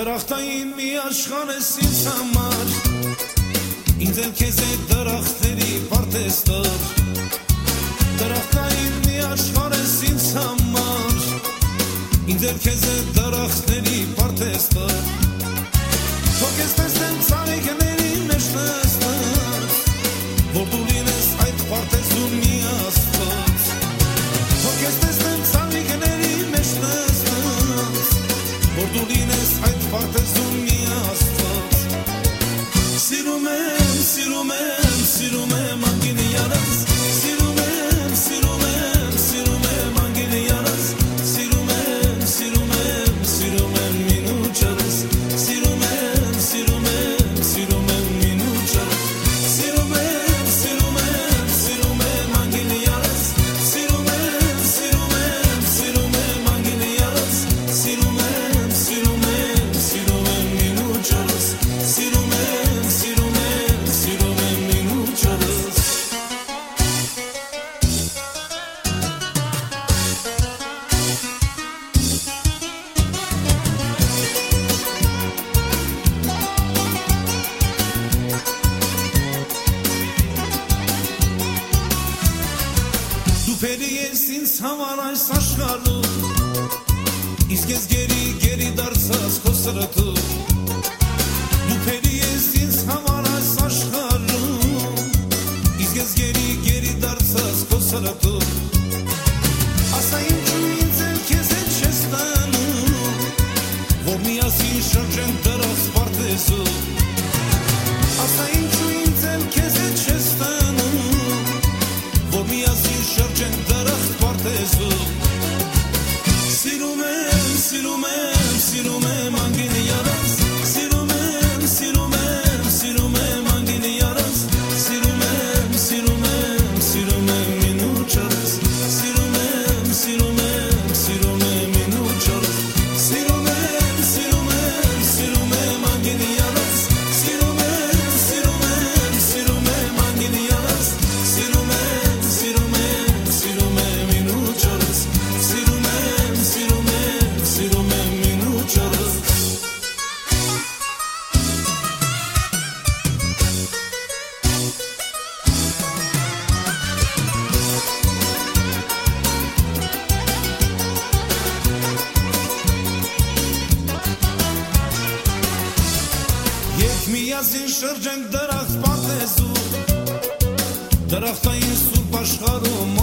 Դրախտային մի աշխարհ ես ինձ համար, ինձ էլ քեզ է դրախտերի պարտեստով։ Դրախտային մի աշխարհ ես ինձ համար, ինձ էլ քեզ է դրախտերի պարտեստով։ Թող ես տեսնեմ ցավիկների մեջ նստած, որ դու լինես այդ պարտեզում մի աստված։ Թող ես տեսնեմ ցավիկների մեջ նստած, որ դու լինես այդ պարտեզում մի աստված։ Սիրում եմ, սիրում եմ, սիրում եմ անգինի յանս, սիրում եմ, սիրում եմ, սիրում եմ անգինի յանս, սիրում եմ, սիրում եմ, սիրում եմ մինուճս, սիրում եմ, սիրում եմ, սիրում եմ մինուճս, սիրում եմ, սիրում եմ, սիրում եմ անգինի յանս, սիրում եմ, սիրում եմ, սիրում եմ անգինի յանս, սիրում եմ, սիրում եմ, սիրում եմ մինուճս, սիրում եմ, սիրում եմ, սիրում եմ մինուճս։ Դու փերի ես ինձ համար այս աշխարհում, իսկ ես գերի դարձած քո սրտում։ Դու փերի ես ինձ համար այս աշխարհում, իսկ ես գերի դարձած քո սրտում։ Ասա ինչու ինձ էլ քեզ հետ չես տանում, որ միասին շրջենք դրախտ պարտեզում։ Ասա ինչու ինձ էլ քեզ հետ չես տանում, որ միասին շրջենք դրախտ պարտեզում։ Սիրում եմ, սիրում եմ, սիրում եմ անգինի յանս, սիրում եմ, սիրում եմ, սիրում եմ անգինի յանս, սիրում եմ, սիրում եմ, սիրում եմ մինուճս, սիրում եմ, սիրում եմ, սիրում եմ մինուճս, սիրում եմ, սիրում եմ, սիրում եմ անգինի յանս, սիրում եմ, սիրում եմ, սիրում եմ անգինի յանս, սիրում եմ, սիրում եմ, սիրում եմ մինուճս, սիրում եմ, սիրում եմ, սիրում եմ մինուճս։ Երբ միասին շրջենք դրախտ պարտեզում, դրախտային սուրբ աշխարհում